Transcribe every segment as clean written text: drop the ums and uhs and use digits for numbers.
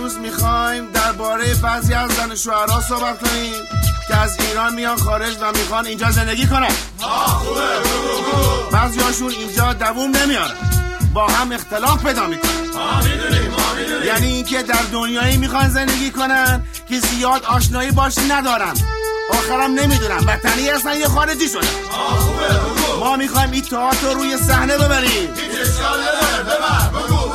امروز میخوایم درباره بعضی از زن شوهرها صحبت کنیم که از ایران میان خارج و میخوان اینجا زندگی کنن. خوبه. بعضی هاشون اینجا دووم نمیارن، با هم اختلاف پیدا میکنن. ما میدونیم. یعنی اینکه در دنیایی میخوان زندگی کنن که زیاد آشنایی باش ندارن، آخرم نمیدونن وطنی هستن یا خارجی شدن. خوبه. ما میخوایم این تئاتر رو روی صحنه ببریم. هیچ اشکال نداره. ببر. بگو.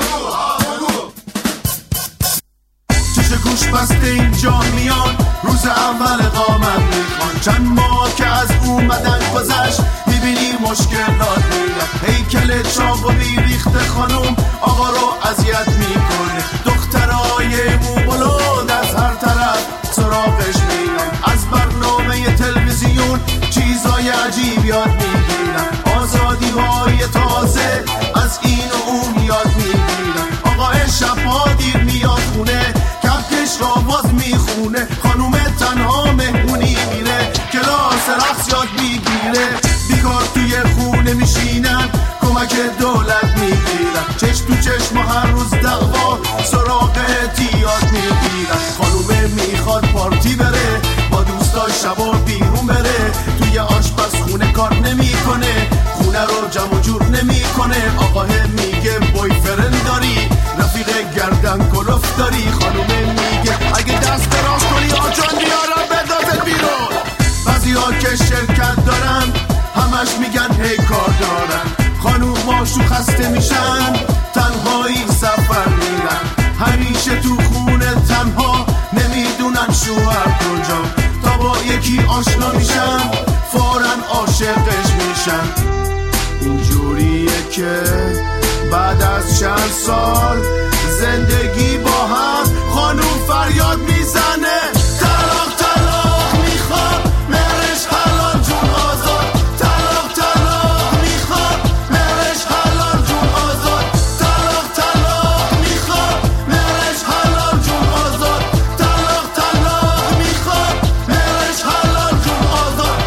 چش گوش بسته اینجا میان، روز اول قامت میخوان. چند ماه که از اومدن گذشت، میبینی مشکلات میاد. هیکل چاق و بیریخت خانوم آقا رو اذیت میکنه. دخترای مو بلند از هر طرف سراغش میان. از برنامه تلویزیون چیزای عجیب یاد میگیرن. آزادی های تازه از این و اون یاد میگیرن. آقا شبها دیر میاد خونه، کفکش را باز میخونه. خانوم تنها مهمونی میره، کلاس رقص یاد میگیره. بیکار توی خونه میشینن، کمک دولت میگیرن. چشم تو چشم هر روز دعوا، سراغ احتیاط میگیرن. خانومه میخواد پارتی بره، با دوستای شبا بیرون بره. توی آشپزخونه کار نمیکنه، خونه رو جمع و جور نمیکنه. آقا میگه بوی فرند داری، رفیق گردن کلوف داری. خانومه میگه اگه دست دراز کنی آجان بیارم بدازت بیرون. بعضی ها که شرکت دارن همش میگن هی کار دارن. خانوماشو خسته میشن، تنهایی سفر میرن. همیشه تو خونه تنها، نمیدونن شوهر کجا. تا با یکی آشنا میشن، فوراً عاشقش میشن. اینجوریه که بعد از چند سال زندگی با هم، خانوم فریاد میزنه طلاق طلاق میخواد، مرش حلال جون آزاد. طلاق طلاق میخواد، مرش حلال جون آزاد. طلاق طلاق میخواد، مرش حلال جون آزاد. طلاق طلاق میخواد، مرش حلال جون آزاد.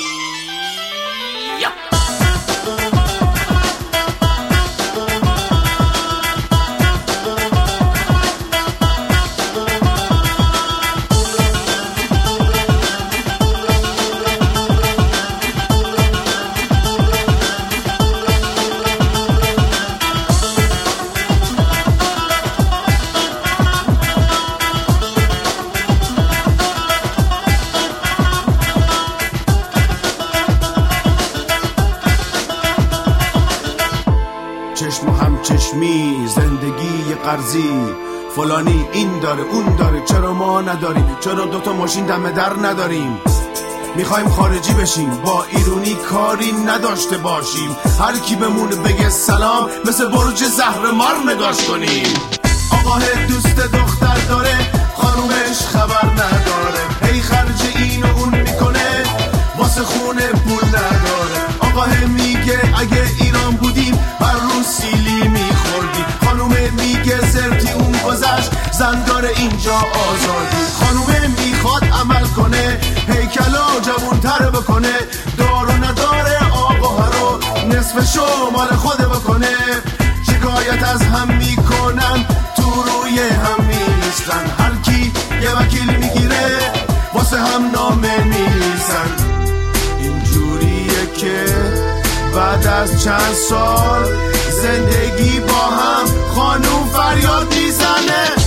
چشم و هم چشمی، زندگی قرضی. فلانی این داره اون داره، چرا ما نداریم؟ چرا دوتا ماشین دم در نداریم؟ میخوایم خارجی بشیم، با ایرونی کاری نداشته باشیم. هر کی بمونه بگه سلام، مثل برج زهرمار نگاش کنیم. آقا دوست دختر داره، خانومش خبر نداره. هی خرج این و اون میکنه، واسه خونه پول نداره. آقا میگه اگه ایران بودیم هر روز سیلی میخوردیم. خانومه میگه زرتی اون گذشت، زن داره اینجا آزادی. خانومه میخواد عمل کنه، هیکلا جوون‌تر بکنه. دار و نداره آقا رو، نصفشو مال خود بکنه. شکایت از هم میکنن، تو روی هم میستن. هر کی یه وکیل میگیره، واسه هم نامه میریزن. اینجوریه که بعد از چند سال زندگی با هم، خانوم فریاد میزنه